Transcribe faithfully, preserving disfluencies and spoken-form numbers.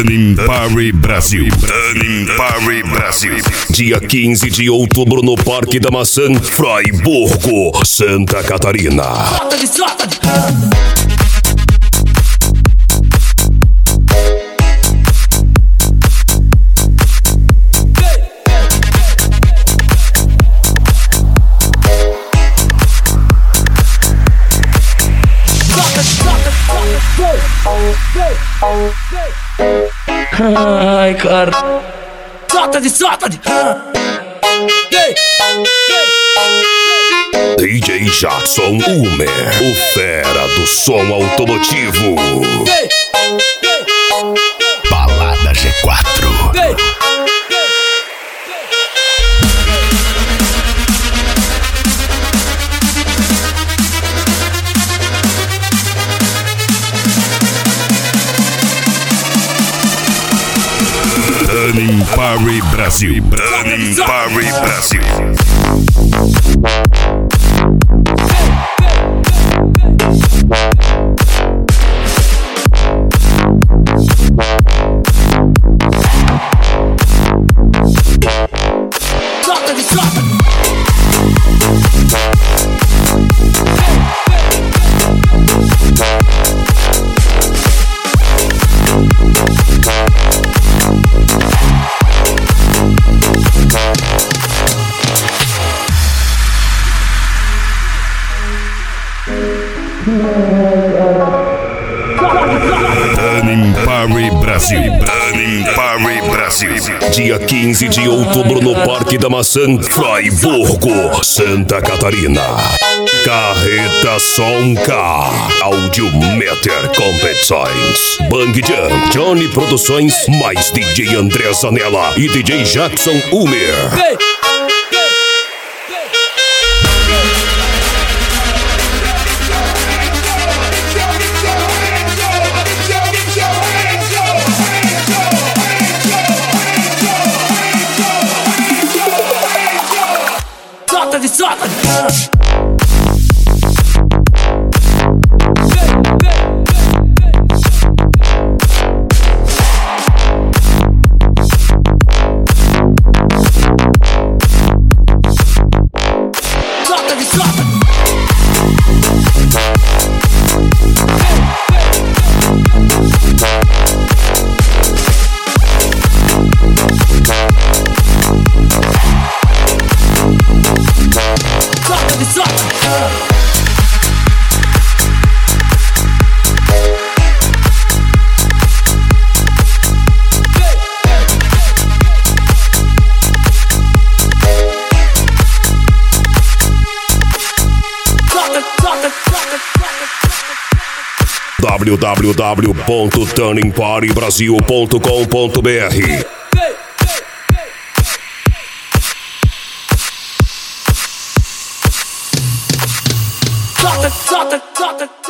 Turning Party Brasil. Turning Party Brasil. Dia quinze de outubro no Parque da Maçã, Fraiburgo, Santa Catarina. Solta-lhe, solta-lhe. Ai, cara. Solta-lhe, solta-lhe. D J Jackson Umer, o fera do som automotivo. Balada G quatro. Turning Party Brasil. Turning Party Brasil. Solta-lhe, solta-lhe. Turning Party Brasil. Turning Party Brasil. Dia quinze de outubro no Parque da Maçã, Fraiburgo, Santa Catarina. Carreta Som K, Audiometer Competições, Bang Jam, Johnny Produções, mais D J André Zanella e D J Jackson Umer. Solta-lhe, solta-lhe. Solta-lhe, solta-lhe. Solta-lhe, solta-lhe. w w w ponto turning party brasil ponto com ponto b r. Solta-lhe, solta-lhe, solta-lhe.